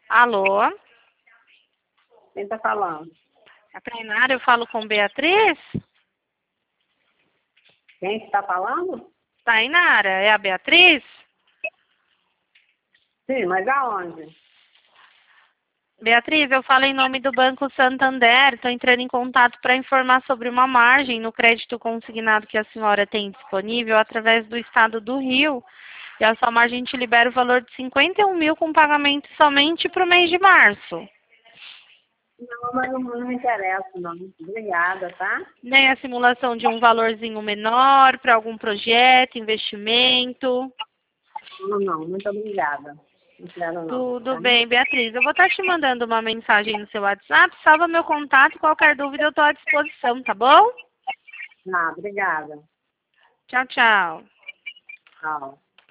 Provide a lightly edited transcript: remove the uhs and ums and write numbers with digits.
Alô? Quem tá falando? A Tainara, eu falo com Beatriz? Quem está falando? Tainara, é a Beatriz? Sim, mas aonde? Beatriz, eu falo em nome do Banco Santander. Estou entrando em contato para informar sobre uma margem no crédito consignado que a senhora tem disponível através do Estado do Rio. E a sua margem te libera o valor de 51 mil com pagamento somente para o mês de março. Não, mas não me interessa, não. Obrigada, tá? Nem a simulação de um valorzinho menor para algum projeto, investimento. Não, muito obrigada. Não quero não, Tudo tá? bem, Beatriz. Eu vou estar te mandando uma mensagem no seu WhatsApp. Salva meu contato. Qualquer dúvida eu estou à disposição, tá bom? Ah, obrigada. Tchau, tchau. Tchau.